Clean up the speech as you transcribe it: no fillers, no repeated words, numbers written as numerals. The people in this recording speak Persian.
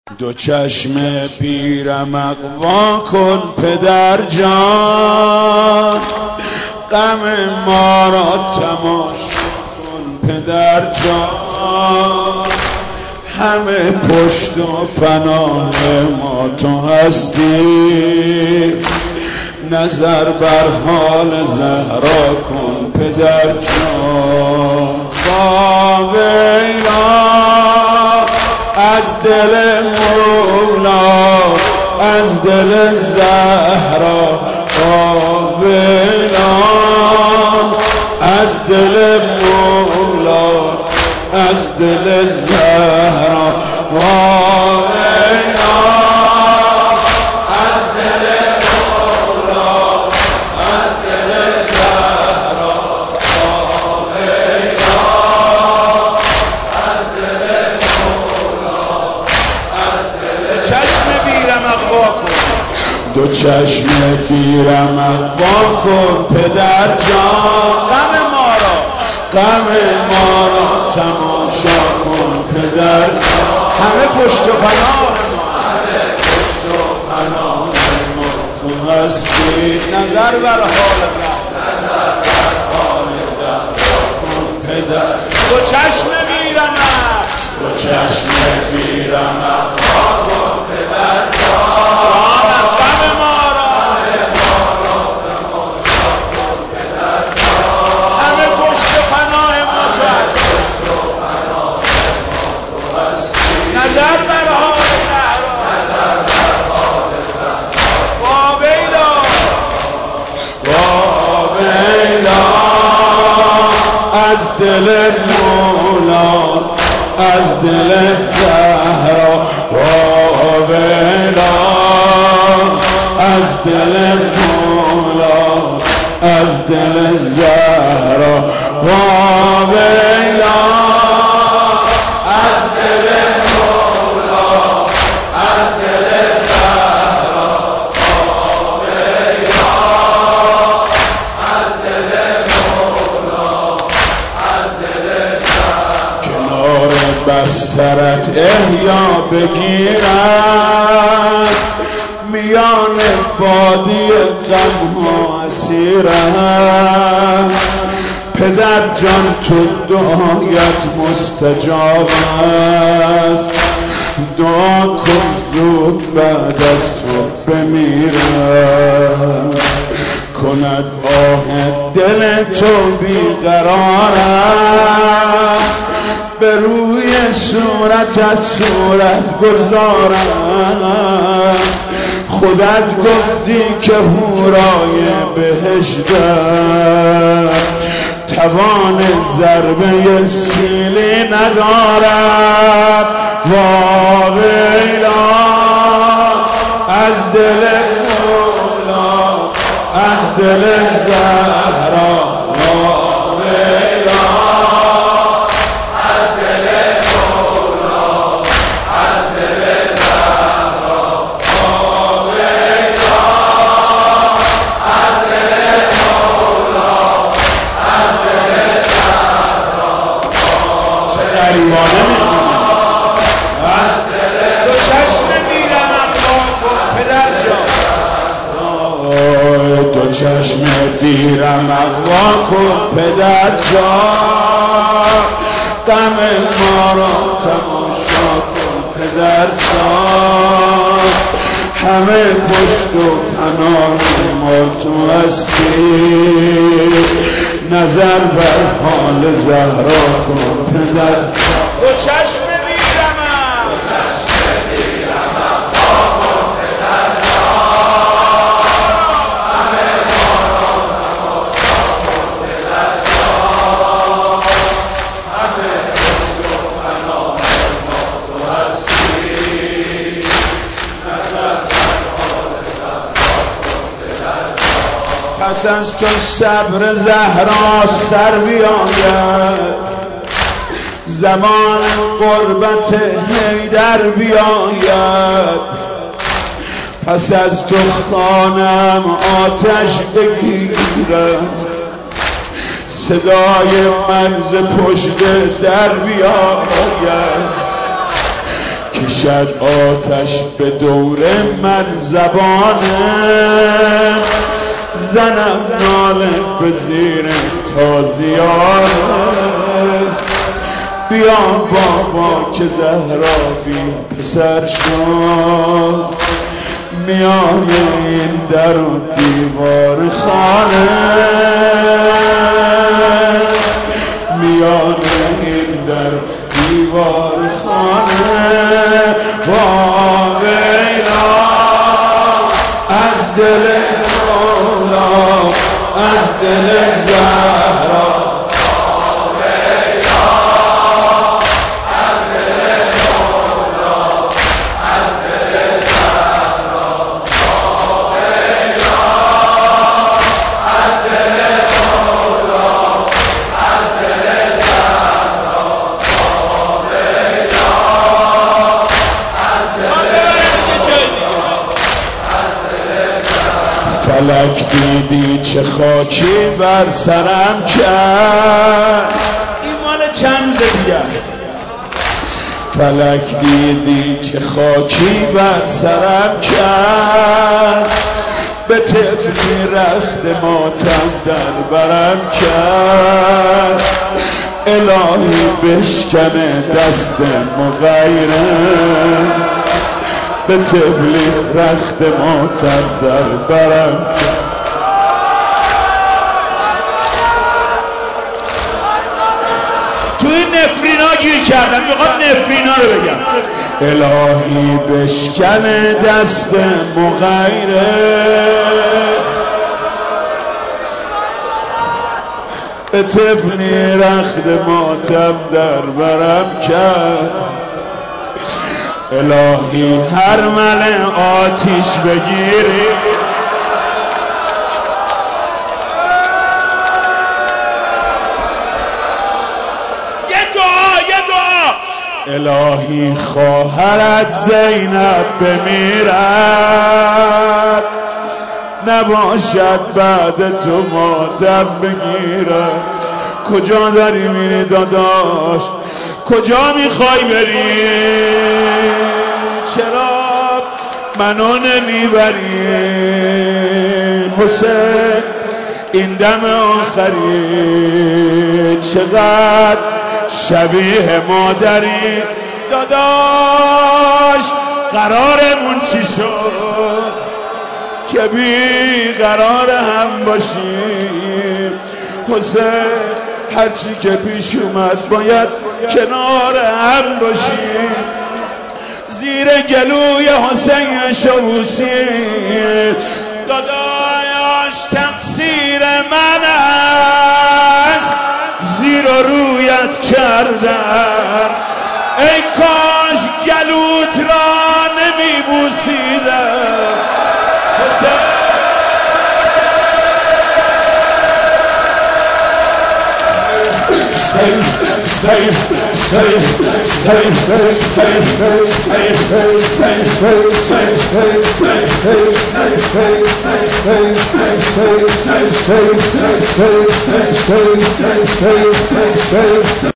دو چشم بیرمق وا کن پدر جان، غم ما را تماشا کن پدر جان. همه پشت و پناه ما تو هستی، نظر بر حال زهرا کن پدر جان. با ویلا از دل مولا، از دل زهرا، با ویلا از دل مولا، از دل زهرا، با ویلا از دل مولا، از دل زهرا، با ویلا از دل مولا، از دل. چشم بیرمق وا کن، دو چشم بیرمق وا کن پدر جان. غم ما را، غم ما را تماشا کن پدر جان. همه پشت و پناه ما، همه پشت و پناه ما تو هستی، نظر بر حال زهرا، نظر بر حال زهرا کن پدر. دو چشم بیرمق، دو چشم بیرمق وا کن پدر جان. غم ما را، غم ما را تماشا کن پدر جان. همه پشت و پناه ما تو هستی، نظر بر حال زهرا، نظر بر حال زهرا، با ویلا، با ویلا از دل مولا، از دل زهرا، با ویلا از دل مولا، از دل زهرا، با ویلا از دل مولا، از دل زهرا، با ویلا از دل مولا، از دل زهرا. کنار بسترت احیا بگیرد، میان وادی غم‌ها اسیرت. پدر جان تو دعایت مستجاب است، دعا کن زود بعد از تو بمیرم. کند آه دل تو بیقرارم، به روی صورتت صورت گذارم. خودت گفتی که حورای بهشتم، توان ضربه سیلی ندارم. با ویلا از دل مولا، از دل زهرا، با ویلا از دل مولا، از دل زهرا، با ویلا از دل مولا، از دل زهرا. چه غریبانه میخونی، از دل. دو چشم بیرمق وا کن پدر جان، دو چشم بیرمق وا کن پدر جان. غم ما را تماشا کن پدر جان. همه پشت و پناه ما تو هستی، نظر بر حال زهرا کن پدر جان. دو چشم بیرمق، دو چشم بیرمق وا کن پدر جان. همه ما را تماشا کن پدر جان. همه پشت و پناه ما تو هستی، نظر بر حال زهرا کن پدر جان. پس از تو صبر زهرا سر بیاید، زمان قربت حیدر بیاید. پس از تو خانم آتش بگیرد، صدای من ز پشت در بیاید. کشد آتش به دور من زبانه زنم ناله به زیر تازیانه بیا بابا که زهرا بی پسر شد میان این در و دیوار خانه میان این در دیوار خانه واقعا از دل مولا از دل زهرا فلک دیدی چه خاکی بر سرم کرد این مال چند دیگه فلک دیدی چه خاکی بر سرم کرد به طفلی رخت ماتم در برم کرد الهی بشکنه دست مغیره به طفلی رخت ماتم در برم توی نفرینا گیر کردم میخوام نفرینا رو بگم الهی بشکنه دست مغیره به طفلی رخت ماتم در برم کرد الهی هر مل آتیش بگیری یه دعا الهی خواهرت زینب بمیرد نباشد بعد تو ماتم بگیرد کجا داری میری داداش کجا میخوای بری چرا منو نمیبری حسین این دم آخری چقدر شبیه مادری داداش قرارمون چی شد که بی قرار هم باشیم حسین هرچی که پیش اومد باید کنار هم باشیم زیر گلوی حسین شبوسی داداش تقصیر من است زیر و رویت کردم ای کاش گلوت را نمیبوسیدم حسین stay